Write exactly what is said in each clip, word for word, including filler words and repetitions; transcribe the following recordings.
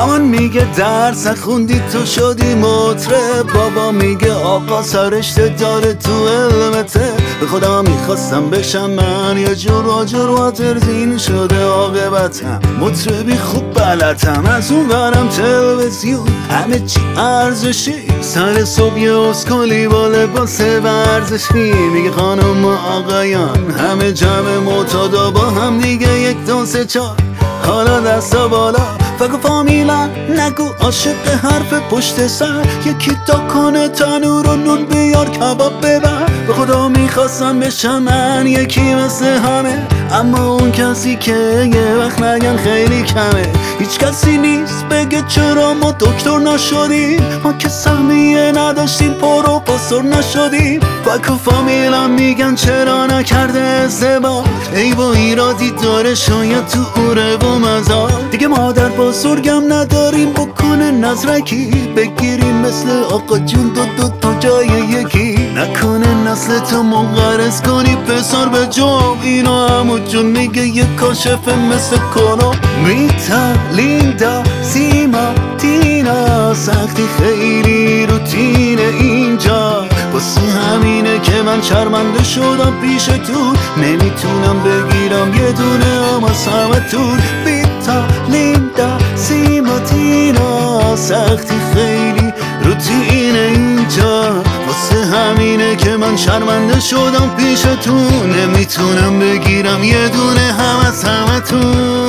مامان میگه درس خوندی تو شدی مطرب، بابا میگه آقا سرشته داره تو علمته. به خدا میخواستم بشم من یه جور آجر واترزین شده عاقبتم مطربی خوب بلدم. از اون برم تلویزیون همه چی ارزشی، سر صبح یه اسکولی با لباس ورزشی. میگه خانم و آقایان همه جمع معتادا با هم دیگه یک دو سه چار، حالا دستا بالا فکر فامیلا نگو عاشق حرف پشت سر. یکی تا کنه تنور و نون بیار کباب ببر. به خدا میخواستم بشم من یکی مثل همه، اما اون کسی که یه وقت نگن خیلی کمه. هیچ کسی نیست بگه چرا ما دکتر نشدیم، ما که سهمیه نداشتیم پروفسور نشدیم. فکر فامیلا میگن چرا نکرده ازدواج، ای با ایرادی داره شاید تو اوره و مزار. دیگه مادر بزرگم نداریم بکنه نظرکی، بگیریم مثل آقا جون دو دو تا جای یکی. نکنه نسل تو منقرض کنی پسر به جام، اینا همو جون میگه یه کاشفه مثل کلو. میتا لیندا سیما تینا سختی خیلی روتین اینجا، واسه همینه که من شرمنده شدم پیش تو. نمیتونم بگیرم یه دونه اما سمتون. بیتا لیندا سیما تینا سختی خیلی روتین اینجا، واسه همینه که من شرمنده شدم پیش تو. نمیتونم بگیرم یه دونه هم از همتون.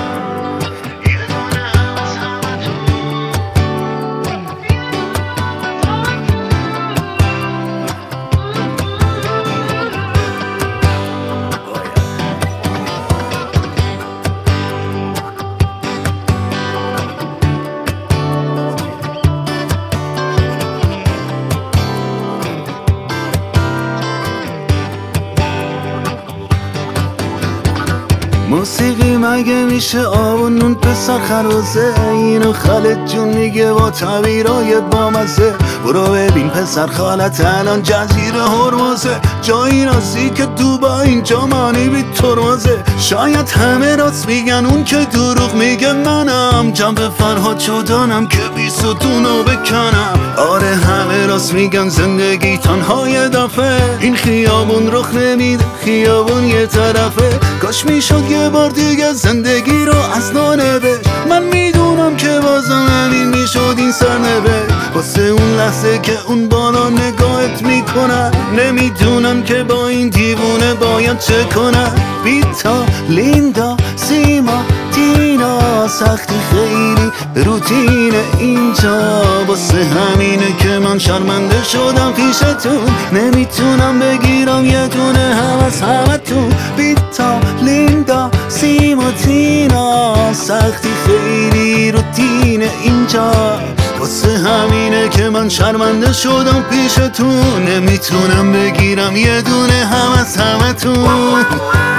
موسیقی مگه میشه آب و نون پسر خروزه، اینو خالد جون میگه با تعبیرای بامزه. برو ببین پسر خالت الان جزیره هرمزه، جایی راستی که دوبا اینجا مانی بی ترمزه. شاید همه راست میگن اون که دروغ میگه منم، جنب فرهاد شدنم که بی ستونو بکنم. آره همه راست میگن زندگی تنها یه دفعه، این خیابون رخ نمیده خیابون یه طرفه. کاش میشد یه بار دیگه زندگی رو از نو نوشت، من میدونم که بازم همین میشد این سرنوشت. واسه اون لحظه که اون بالا نگاهت میکنن، نمیدونم که با این دیوونه باید چه کنن. بیتا لیندا سیما تینا سختی خیلی روتین اینجا، واسه همینه که من شرمنده شدم پیشتون. نمیتونم بگیرم یه دونه هم از همتون. بیتا لیندا سیما تینا سختی خیلی روتین اینجا، واسه همینه که من شرمنده شدم پیشتون. نمیتونم بگیرم یه دونه هم از همتون.